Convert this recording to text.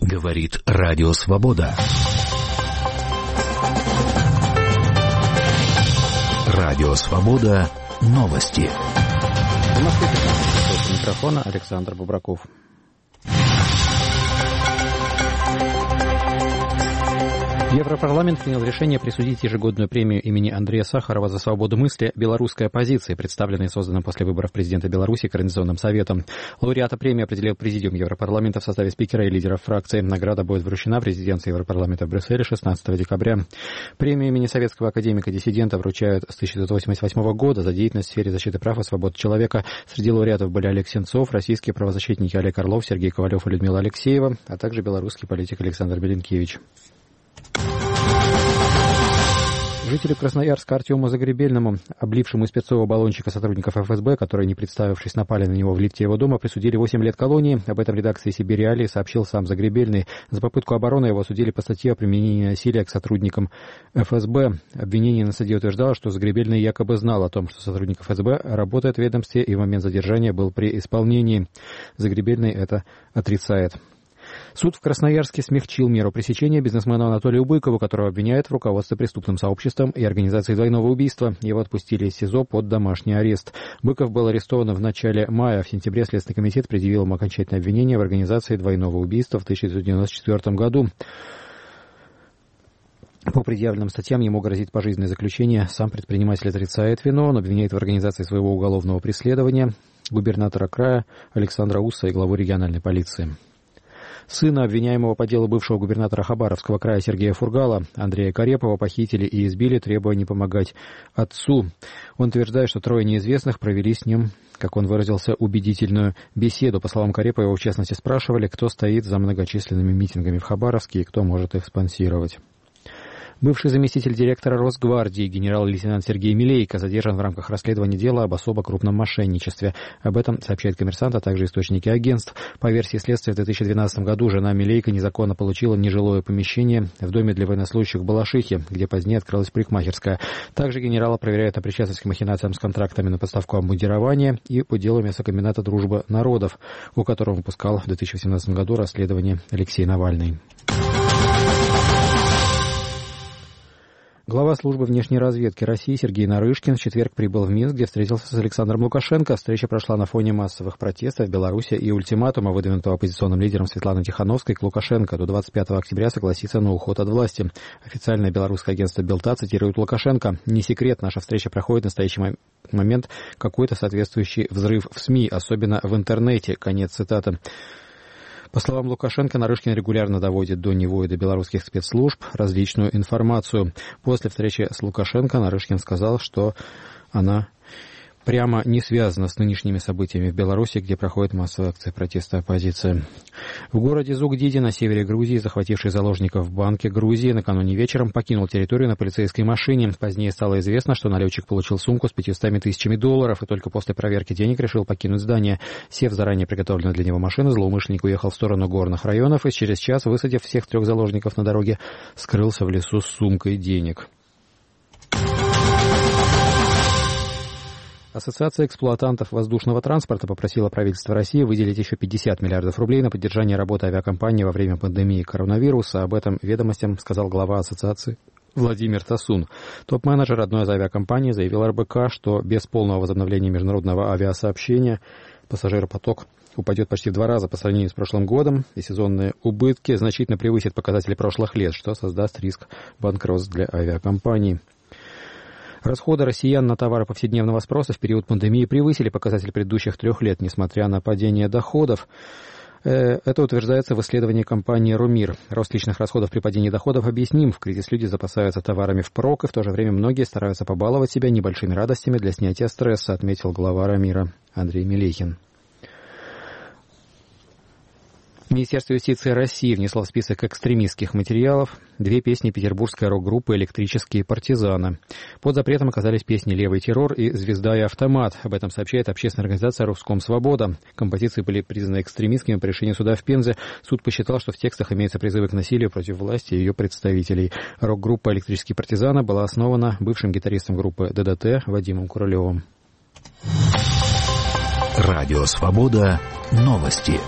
Говорит Радио Свобода. Радио Свобода. Новости. В Москве у микрофона Александр Бубраков. Европарламент принял решение присудить ежегодную премию имени Андрея Сахарова за свободу мысли белорусской оппозиции, представленной и созданным после выборов президента Беларуси Координационным советом. Лауреата премии определил Президиум Европарламента в составе спикера и лидеров фракций. Награда будет вручена президенту Европарламента в Брюсселе 16 декабря. Премию имени советского академика-диссидента вручают с 1988 года за деятельность в сфере защиты прав и свобод человека. Среди лауреатов были Олег Сенцов, российские правозащитники Олег Орлов, Сергей Ковалев и Людмила Алексеева, а также белорусский политик Александр Беленкевич. Жителю Красноярска Артему Загребельному, облившему из перцового баллончика сотрудников ФСБ, которые, не представившись, напали на него в лифте его дома, присудили 8 лет колонии. Об этом редакции «Сибирь-Реалии» сообщил сам Загребельный. За попытку обороны его осудили по статье о применении насилия к сотрудникам ФСБ. Обвинение на суде утверждало, что Загребельный якобы знал о том, что сотрудник ФСБ работает в ведомстве и в момент задержания был при исполнении. Загребельный это отрицает. Суд в Красноярске смягчил меру пресечения бизнесмену Анатолию Быкову, которого обвиняют в руководстве преступным сообществом и организации двойного убийства. Его отпустили из СИЗО под домашний арест. Быков был арестован в начале мая. В сентябре Следственный комитет предъявил ему окончательное обвинение в организации двойного убийства в 1994 году. По предъявленным статьям ему грозит пожизненное заключение. Сам предприниматель отрицает вину. Он обвиняет в организации своего уголовного преследования губернатора края Александра Усса и главу региональной полиции. Сына обвиняемого по делу бывшего губернатора Хабаровского края Сергея Фургала, Андрея Карепова, похитили и избили, требуя не помогать отцу. Он утверждает, что трое неизвестных провели с ним, как он выразился, убедительную беседу. По словам Карепова, его в частности спрашивали, кто стоит за многочисленными митингами в Хабаровске и кто может их спонсировать. Бывший заместитель директора Росгвардии генерал-лейтенант Сергей Милейко задержан в рамках расследования дела об особо крупном мошенничестве. Об этом сообщает «Коммерсант», а также источники агентств. По версии следствия, в 2012 году жена Милейко незаконно получила нежилое помещение в доме для военнослужащих в Балашихе, где позднее открылась парикмахерская. Также генерала проверяют на причастность к махинациям с контрактами на поставку обмундирования и по делу мясокомбината «Дружба народов», у которого выпускал в 2017 году расследование Алексей Навальный. Глава службы внешней разведки России Сергей Нарышкин в четверг прибыл в Минск, где встретился с Александром Лукашенко. Встреча прошла на фоне массовых протестов в Беларуси и ультиматума, выдвинутого оппозиционным лидером Светланой Тихановской к Лукашенко до 25 октября согласиться на уход от власти. Официальное белорусское агентство «Белта» цитирует Лукашенко: «Не секрет, наша встреча проходит в настоящий момент какой-то соответствующий взрыв в СМИ, особенно в интернете». Конец цитаты. По словам Лукашенко, Нарышкин регулярно доводит до него и до белорусских спецслужб различную информацию. После встречи с Лукашенко Нарышкин сказал, что она прямо не связана с нынешними событиями в Беларуси, где проходят массовые акции протеста оппозиции. В городе Зугдиди на севере Грузии, захвативший заложников в банке Грузии, накануне вечером покинул территорию на полицейской машине. Позднее стало известно, что налетчик получил сумку с 500 тысячами долларов и только после проверки денег решил покинуть здание. Сев в заранее приготовленную для него машину, злоумышленник уехал в сторону горных районов и через час, высадив всех 3 заложников на дороге, скрылся в лесу с сумкой денег. Ассоциация эксплуатантов воздушного транспорта попросила правительство России выделить еще 50 миллиардов рублей на поддержание работы авиакомпании во время пандемии коронавируса. Об этом «Ведомостям» сказал глава ассоциации Владимир Тасун. Топ-менеджер одной из авиакомпаний заявил РБК, что без полного возобновления международного авиасообщения пассажиропоток упадет почти в 2 раза по сравнению с прошлым годом, и сезонные убытки значительно превысят показатели прошлых лет, что создаст риск банкротств для авиакомпаний. Расходы россиян на товары повседневного спроса в период пандемии превысили показатель предыдущих 3 лет, несмотря на падение доходов. Это утверждается в исследовании компании «Румир». Рост личных расходов при падении доходов объясним. В кризис люди запасаются товарами впрок, и в то же время многие стараются побаловать себя небольшими радостями для снятия стресса, отметил глава «Румира» Андрей Мелехин. Министерство юстиции России внесло в список экстремистских материалов 2 песни петербургской рок-группы «Электрические партизаны». Под запретом оказались песни «Левый террор» и «Звезда и автомат». Об этом сообщает общественная организация «Роском Свобода». Композиции были признаны экстремистскими по решению суда в Пензе. Суд посчитал, что в текстах имеются призывы к насилию против власти и ее представителей. Рок-группа «Электрические партизаны» была основана бывшим гитаристом группы ДДТ Вадимом Куралевым. Радио Свобода. Новости.